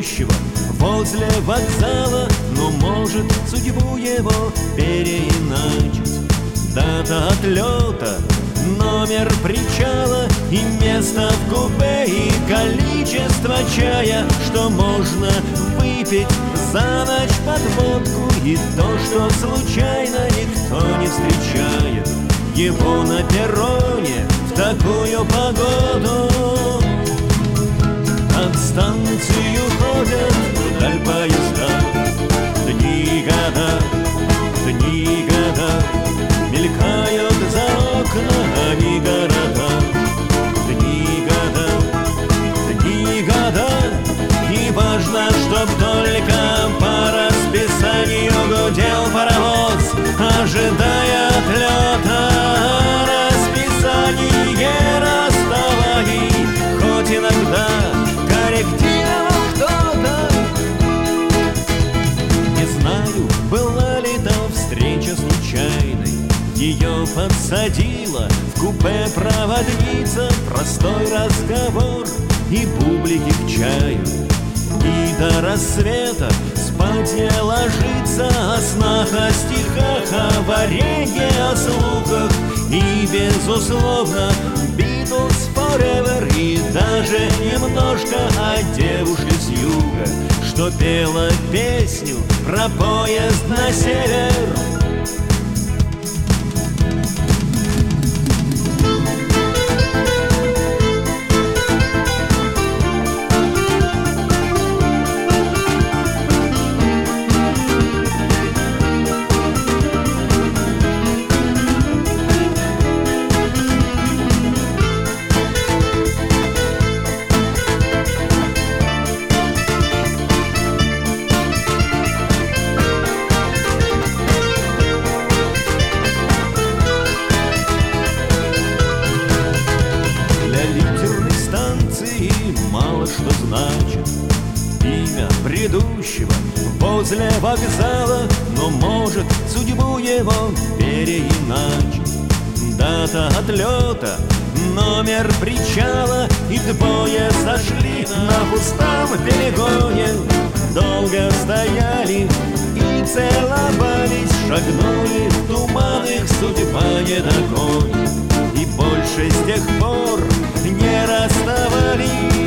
предыдущего возле вокзала, но может судьбу его переиначить. Дата отлета, номер причала и место в купе, и количество чая, что можно выпить за ночь под водку, и то, что случайно никто не встречает его на перроне в такую погоду. От станции уходят вдаль поезда, дни года мелькают за окнами города. Дни года, и важно, чтоб только по расписанию гудел паровоз, ожидая отлета. Расписание расставай, хоть иногда корректировал кто-то. Не знаю, была ли там встреча случайной, ее подсадила в купе проводница, простой разговор и бублики к чаю. И до рассвета спать не ложится, о снах, о стихах, о варенье, о слухах. И, безусловно, Beatles forever, и даже немножко о девушке с юга, что пела песню про поезд на север. Мало что значит имя предыдущего возле вокзала, но может судьбу его переиначить. Дата отлета, номер причала, и двое сошли на пустом перегоне. Долго стояли и целовались, шагнули в туман, их судьба не догонит, и больше с тех пор не расставались.